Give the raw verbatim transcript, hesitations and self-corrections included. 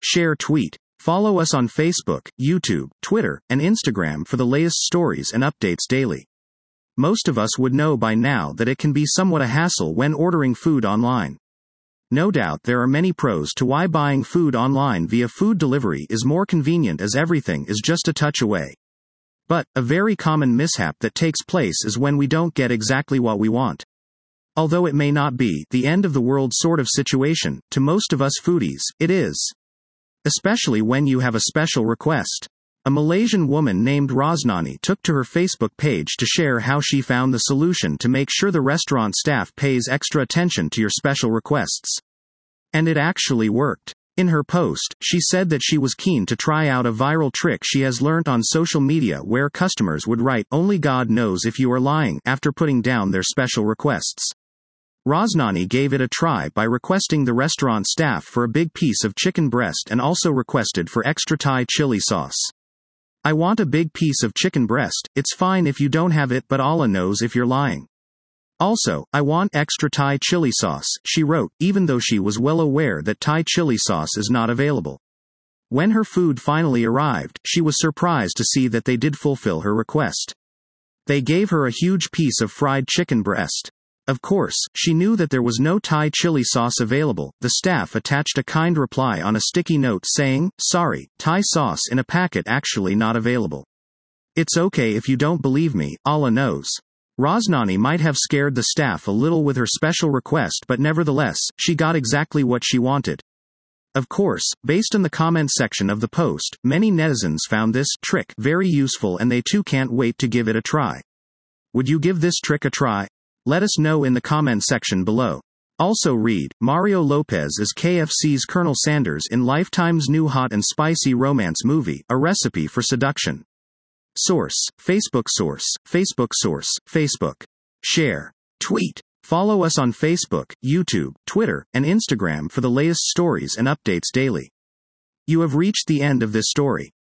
share, tweet. Follow us on Facebook, YouTube, Twitter, and Instagram for the latest stories and updates daily. Most of us would know by now that it can be somewhat a hassle when ordering food online. No doubt there are many pros to why buying food online via food delivery is more convenient, as everything is just a touch away. But, a very common mishap that takes place is when we don't get exactly what we want. Although it may not be the end of the world sort of situation, to most of us foodies, it is. Especially when you have a special request. A Malaysian woman named Rosnani took to her Facebook page to share how she found the solution to make sure the restaurant staff pays extra attention to your special requests. And it actually worked. In her post, she said that she was keen to try out a viral trick she has learnt on social media where customers would write, "Only God knows if you are lying," after putting down their special requests. Rosnani gave it a try by requesting the restaurant staff for a big piece of chicken breast and also requested for extra Thai chili sauce. "I want a big piece of chicken breast, it's fine if you don't have it, but Allah knows if you're lying. Also, I want extra Thai chili sauce," she wrote, even though she was well aware that Thai chili sauce is not available. When her food finally arrived, she was surprised to see that they did fulfill her request. They gave her a huge piece of fried chicken breast. Of course, she knew that there was no Thai chili sauce available. The staff attached a kind reply on a sticky note saying, "Sorry, Thai sauce in a packet actually not available. It's okay if you don't believe me, Allah knows." Rosnani might have scared the staff a little with her special request, but nevertheless, she got exactly what she wanted. Of course, based on the comment section of the post, many netizens found this trick very useful and they too can't wait to give it a try. Would you give this trick a try? Let us know in the comment section below. Also read, Mario Lopez is K F C's Colonel Sanders in Lifetime's new hot and spicy romance movie, A Recipe for Seduction. Source, Facebook. Source, Facebook. Source, Facebook. Share. Tweet. Follow us on Facebook, YouTube, Twitter, and Instagram for the latest stories and updates daily. You have reached the end of this story.